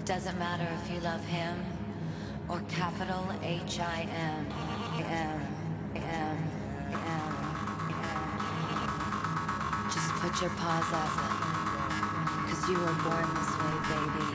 Doesn't matter if you love him or capital H-I-M. Just put your paws up, 'cause you were born this way, baby.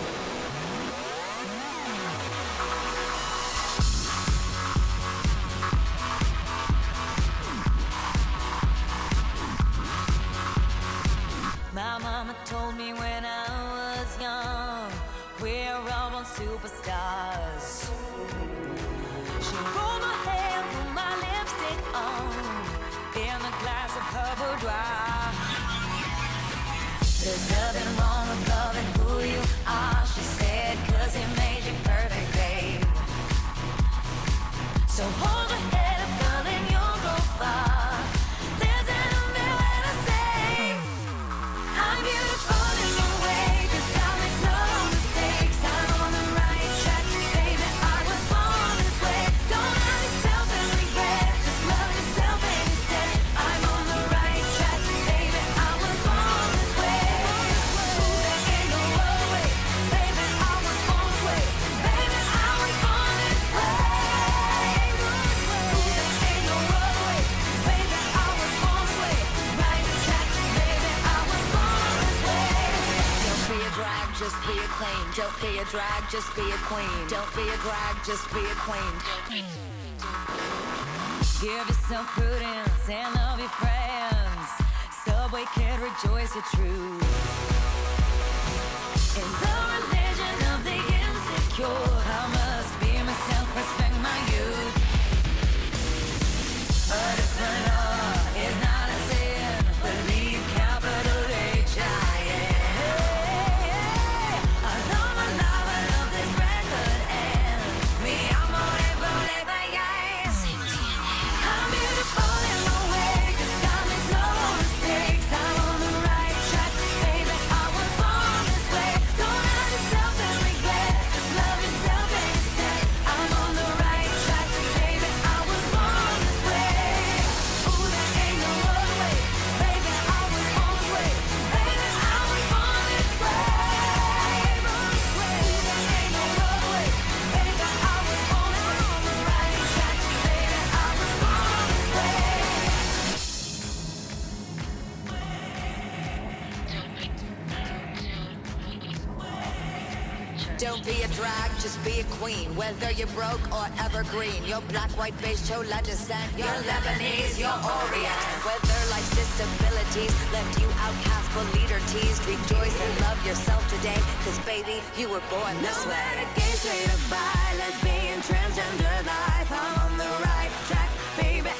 My mama told me when I was young, we're all born superstars. She rolled my hair, put my lipstick on, in a glass of her boudoir. There's nothing wrong with loving who you are, she said, 'cause it made you perfect, babe. So hold your head up, girl, and you'll go far. There's an umbrella to say, I'm beautiful in my way, 'cause God makes no mistakes. I'm on the right track, baby, I was born this way. Don't have yourself and regret, just love yourself and instead. I'm on the right track, baby, I was born this way. Ooh, there ain't no other way, baby, I was born this way. Baby, I was born this way. Ooh, there ain't no other way, baby, I was born this way. Right track, baby, I was born this way. Don't be a drag, just be a queen. Don't be a drag, just be a queen. Don't be a drag, just be a queen. Give yourself prudence and love your friends. Subway kid, rejoice your truth. In the religion of the insecure, I must be myself, respect my youth. A different law is not a sin. Believe capital H-I-M. I love my love, I love this record and me, I'm on it, yes. I'm beautiful in my way, 'cause God makes no mistakes. I'm on the right track, baby, I was born this way. Don't have yourself and regret, just love yourself instead. I'm on the right track, baby, I was born this way. Ooh, there ain't no other way, baby, I was born this way. Baby, I was born this way. Ooh, there ain't no other way, baby, I was born this way. On the right track, baby, I was born this way. Don't be a drag, just be a queen. Whether you're broke or evergreen, you're black, white, beige, chola descent, you're Lebanese, you're Orient. Whether life's disabilities left you outcast but leader teased, rejoice and love yourself today, 'cause baby, you were born this way. No matter gay, straight or bi, lesbian, transgender life, I'm on the right track, baby,